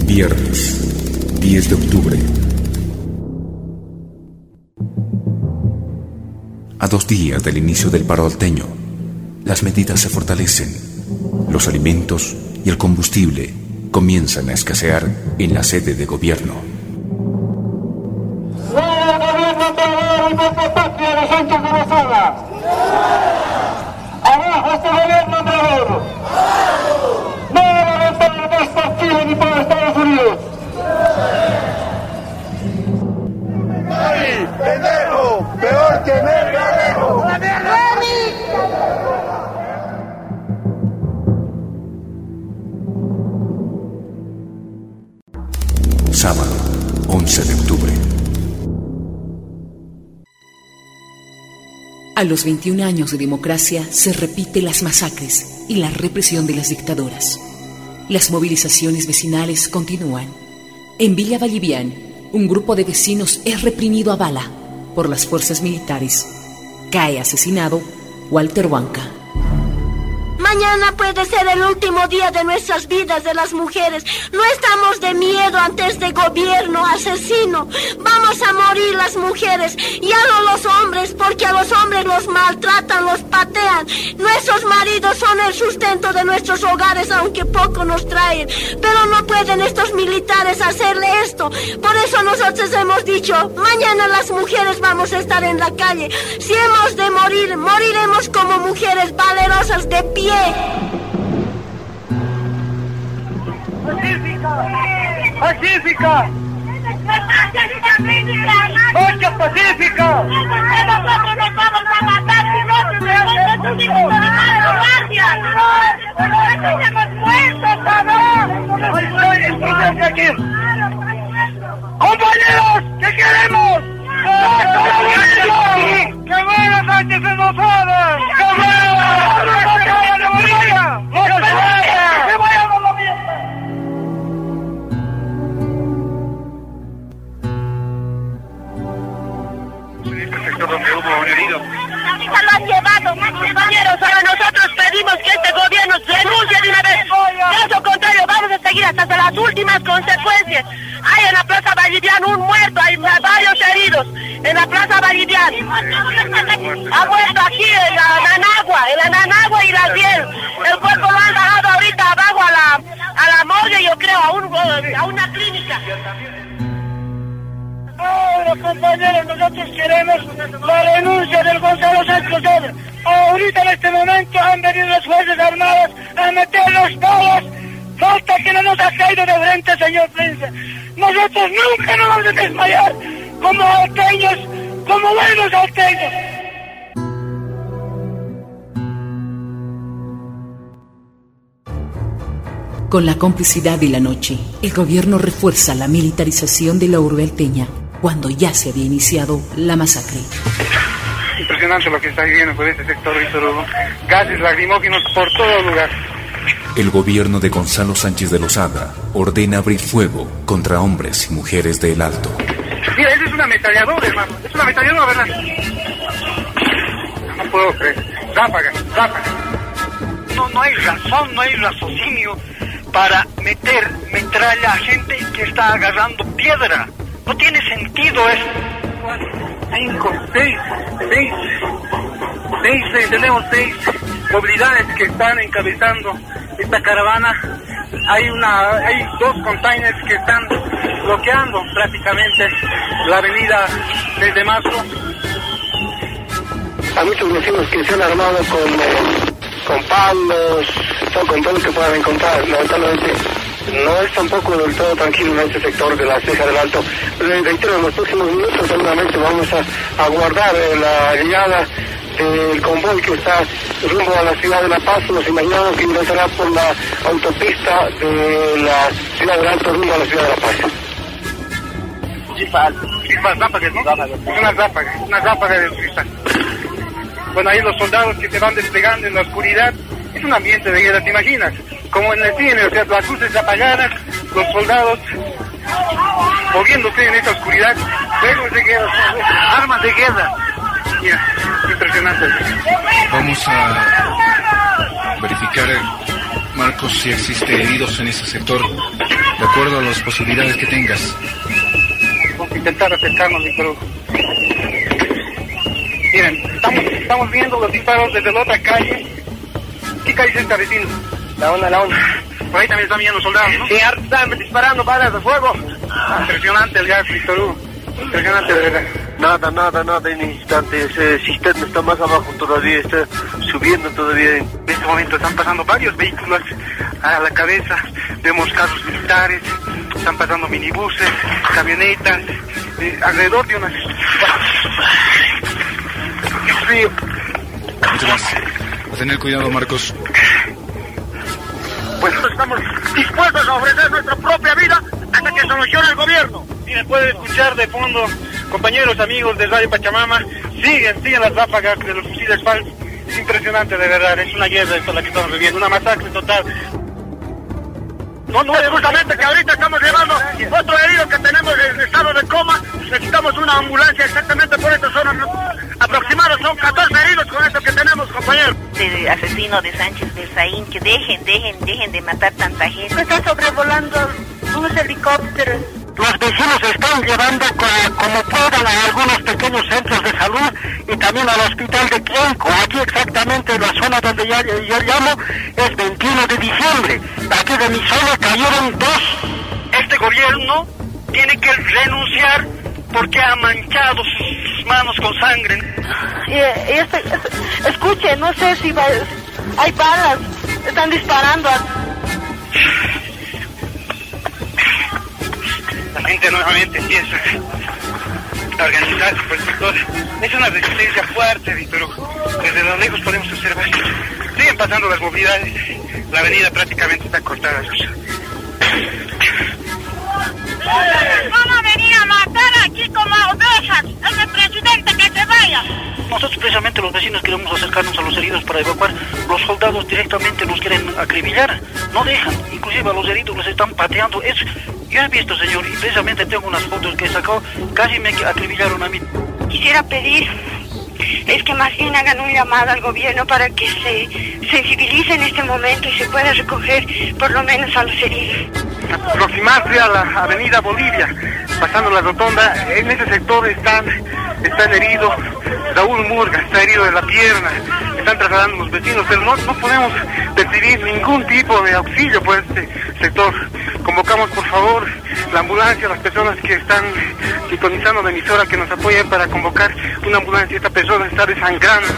Viernes, 10 de octubre. A 2 días del inicio del paro salteño, las medidas se fortalecen. Los alimentos y el combustible comienzan a escasear en la sede de gobierno. ¡Fuera gobierno trabajador y patria de Sánchez de Lozada! ¡Abajo este gobierno trabajador! ¡No va a votar por esta Chile ni por Estados Unidos! ¡Ay, pendejo! ¡Peor que mercadejo! Sábado, 11 de octubre. A los 21 años de democracia se repiten las masacres y la represión de las dictaduras. Las movilizaciones vecinales continúan. En Villa Vallivian, un grupo de vecinos es reprimido a bala por las fuerzas militares. Cae asesinado Walter Huanca. Mañana puede ser el último día de nuestras vidas de las mujeres. No estamos de miedo ante este gobierno asesino. Vamos a morir las mujeres, ya no los hombres, porque a los hombres los maltratan, los patean. Nuestros maridos son el sustento de nuestros hogares, aunque poco nos traen. Pero no pueden estos militares hacerle esto. Por eso nosotros hemos dicho, mañana las mujeres vamos a estar en la calle. Si hemos de morir, moriremos como mujeres valerosas de pie. ¡Pacífica! ¡Pacífica! ¡Marcha pacífica! Nosotros nos vamos a matar si no tenemos ¡Compañeros! ¿Qué queremos? ¡Que muera Sánchez de Lozada! ¡Que lo han llevado, compañeros. Ahora nosotros pedimos que este gobierno renuncie de una vez. De lo contrario, vamos a seguir hasta las últimas consecuencias. Hay en la Plaza Vallivian un muerto, hay varios heridos en la Plaza Vallivian. Ha muerto aquí en la Nanagua y la Biel. El cuerpo lo han dejado ahorita abajo a la morgue, yo creo, a una clínica. Ahora, compañeros, nosotros queremos la renuncia del Gonzalo Sánchez Lozada. Ahorita en este momento han venido las Fuerzas Armadas a meternos balas. Falta que no nos ha caído de frente, señor Prensa. Nosotros nunca nos vamos a desmayar como salteños, como buenos salteños. Con la complicidad de la noche, el gobierno refuerza la militarización de la urbe alteña cuando ya se había iniciado la masacre. Impresionante lo que está viviendo por este sector, Víctor Hugo. Gases lacrimógenos por todo lugar. El gobierno de Gonzalo Sánchez de Lozada ordena abrir fuego contra hombres y mujeres de El Alto. Mira, esa es una ametralladora, hermano. Es una ametralladora, ¿verdad? No puedo creer. Ráfaga. No hay razón, no hay raciocinio para meter metralla a gente que está agarrando piedra. No tiene sentido esto. 5, 6, tenemos 6 movilidades que están encabezando esta caravana. Hay 2 containers que están bloqueando prácticamente la avenida 6 de marzo. Hay muchos vecinos que se han armado con palos, con todo lo que puedan encontrar. Lamentablemente no es tampoco del todo tranquilo en este sector de la Ceja del Alto. Reitero, en los próximos minutos seguramente vamos a aguardar la llegada del convoy que está rumbo a la ciudad de La Paz. Nos imaginamos que ingresará por la autopista de la ciudad del Alto rumbo a la ciudad de La Paz. Chispas, ráfagas, ¿no? Una ráfaga de cristal. Bueno, ahí los soldados que se van desplegando en la oscuridad. Es un ambiente de guerra, ¿te imaginas? Como en el cine, o sea, las luces apagadas, los soldados moviéndose en esa oscuridad, juegos de guerra, armas de guerra. Mira, impresionante. Vamos a verificar, Marcos, si existe heridos en ese sector. de acuerdo a las posibilidades que tengas. Vamos a intentar acercarnos, pero... Miren, estamos viendo los disparos desde la otra calle. ¿Qué calle es esta, vecino? La onda. Por ahí también están viendo soldados, ¿no? Sí, están disparando balas de fuego. Impresionante el gas, Víctor Hugo. Impresionante, de verdad. Nada en instante. Ese cisterna está más abajo todavía, está subiendo todavía. En este momento están pasando varios vehículos a la cabeza. Vemos carros militares, están pasando minibuses, camionetas, alrededor de unas... ¡Qué frío! Mucho más. A tener cuidado, Marcos. Pues estamos dispuestos a ofrecer nuestra propia vida hasta que solucione el gobierno. Mire, puede escuchar de fondo, compañeros, amigos de Radio Pachamama, siguen las ráfagas de los fusiles FAL. Es impresionante, de verdad, es una guerra esto la que estamos viviendo, una masacre total. No, es justamente que ahorita estamos llevando otro herido que tenemos en estado de coma. Necesitamos una ambulancia exactamente por esta zona. Aproximadamente son 14 heridos con esto que tenemos, compañero. De asesino de Sánchez Berzaín, que dejen de matar tanta gente. Están sobrevolando unos helicópteros. Los vecinos están llevando como puedan a algunos pequeños centros de salud y también al hospital de Quienco. Aquí exactamente en la zona donde yo llamo es 21 de diciembre. Aquí de mi zona cayeron 2. Este gobierno tiene que renunciar porque ha manchado sus manos con sangre. Escuche, no sé si hay balas, están disparando. La gente nuevamente empieza a organizarse por el sector. Es una resistencia fuerte, pero desde lo lejos podemos observar. Siguen pasando las movilidades. La avenida prácticamente está cortada. Van a venir a matar aquí como ovejas. Es el presidente que se vaya. Nosotros precisamente los vecinos queremos acercarnos a los heridos para evacuar. Los soldados directamente los quieren acribillar, no dejan, inclusive a los heridos los están pateando. Yo he visto, señor, y precisamente tengo unas fotos que he sacado, casi me acribillaron a mí. Quisiera pedir es que más bien hagan un llamado al gobierno para que se sensibilice en este momento y se pueda recoger por lo menos a los heridos. Aproximarse a la avenida Bolivia, pasando la rotonda, en ese sector están heridos. Raúl Murga está herido de la pierna, están trasladando los vecinos, pero no podemos percibir ningún tipo de auxilio por este sector. Convocamos por favor la ambulancia, las personas que están sintonizando la emisora, que nos apoyen para convocar una ambulancia. Esta persona está desangrando.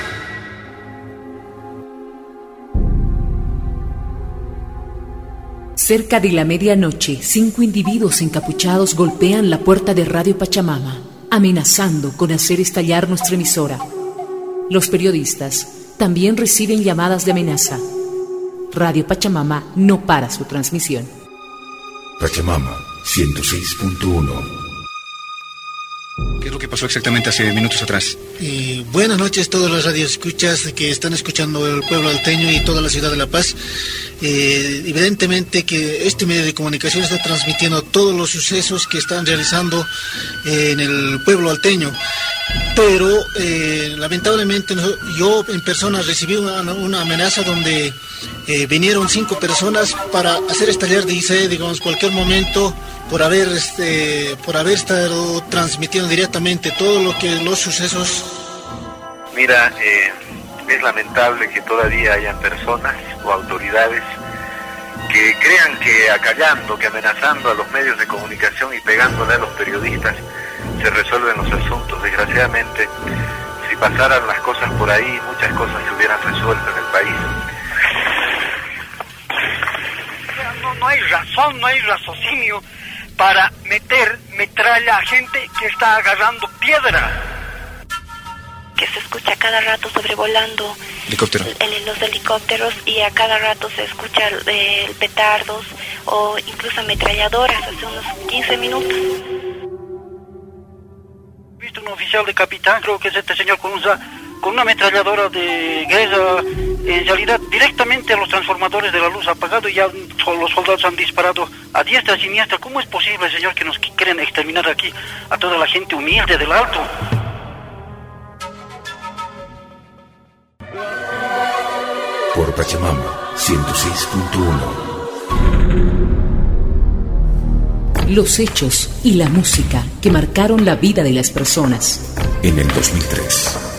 Cerca de la medianoche, 5 individuos encapuchados golpean la puerta de Radio Pachamama, amenazando con hacer estallar nuestra emisora. Los periodistas también reciben llamadas de amenaza. Radio Pachamama no para su transmisión. Pachamama 106.1. ¿Qué es lo que pasó exactamente hace minutos atrás? Buenas noches a todas las radioescuchas que están escuchando el pueblo alteño y toda la ciudad de La Paz. Evidentemente que este medio de comunicación está transmitiendo todos los sucesos que están realizando en el pueblo alteño. Pero lamentablemente yo en persona recibí una amenaza donde vinieron 5 personas para hacer estallar, dice, digamos, cualquier momento por haber estado transmitiendo directamente todos los sucesos. Mira, es lamentable que todavía hayan personas o autoridades que crean que acallando, que amenazando a los medios de comunicación y pegándole a los periodistas se resuelven los asuntos. Desgraciadamente, si pasaran las cosas por ahí, muchas cosas se hubieran resuelto en el país. No hay razón, no hay raciocinio para meter metralla a gente que está agarrando piedra. Que se escucha cada rato sobrevolando los helicópteros y a cada rato se escucha petardos o incluso ametralladoras hace unos 15 minutos. He visto un oficial de capitán, creo que es este señor con una ametralladora de guerra, en realidad directamente a los transformadores de la luz apagado, y ya los soldados han disparado a diestra y siniestra. ¿Cómo es posible, señor, que nos quieren exterminar aquí a toda la gente humilde del Alto? Por Pachamama 106.1. los hechos y la música que marcaron la vida de las personas. En el 2003.